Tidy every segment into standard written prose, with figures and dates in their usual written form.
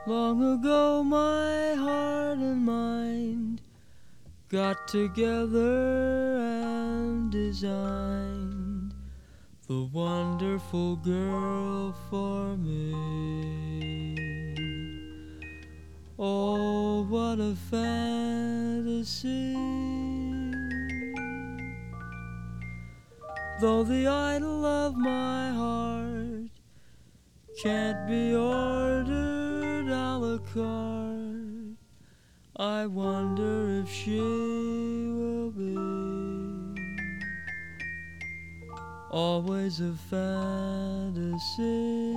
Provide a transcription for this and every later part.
Long ago my heart and mind got together and designed the wonderful girl for me. Oh, what a fantasy! Though the idol of my heart can't be ordered a la carte, I wonder if she will be always a fantasy.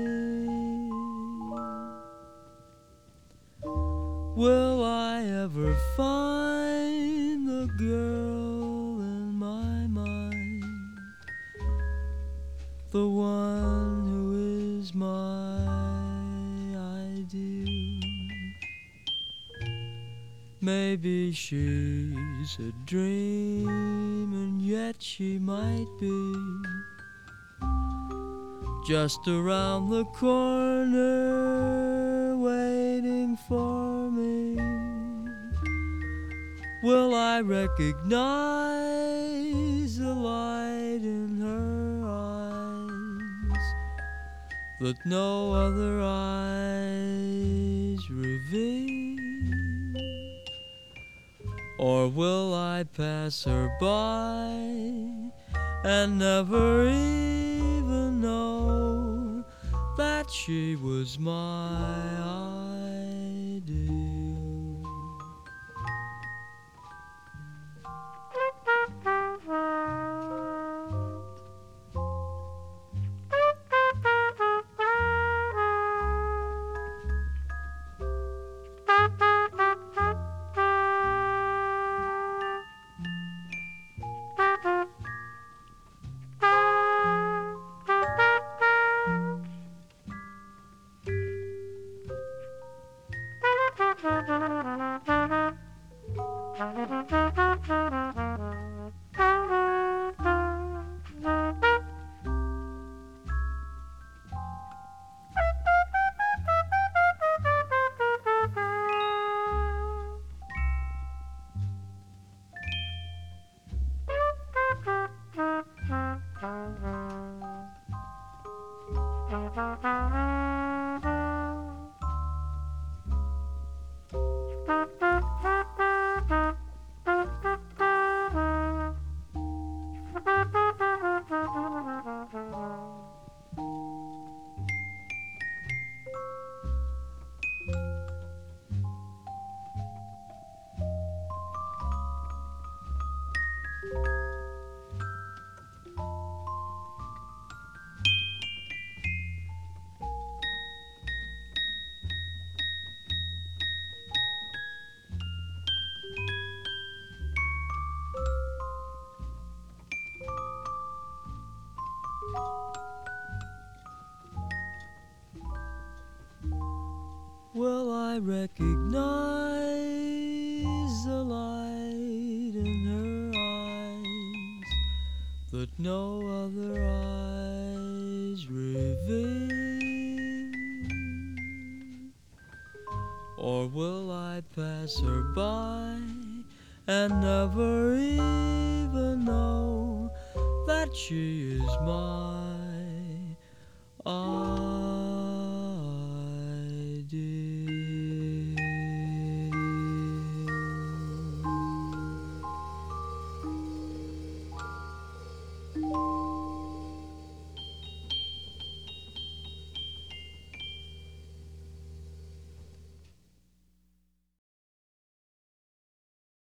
Will I ever find the girl in my mind, the one who is my ideal? Maybe she's a dream, and yet she might be just around the corner waiting for me. Will I recognize the light in her eyes that no other eyes reveal? Or will I pass her by and never even know that she was my ideal? Will I recognize the light in her eyes that no other eyes reveal? Or will I pass her by and never even know that she is mine?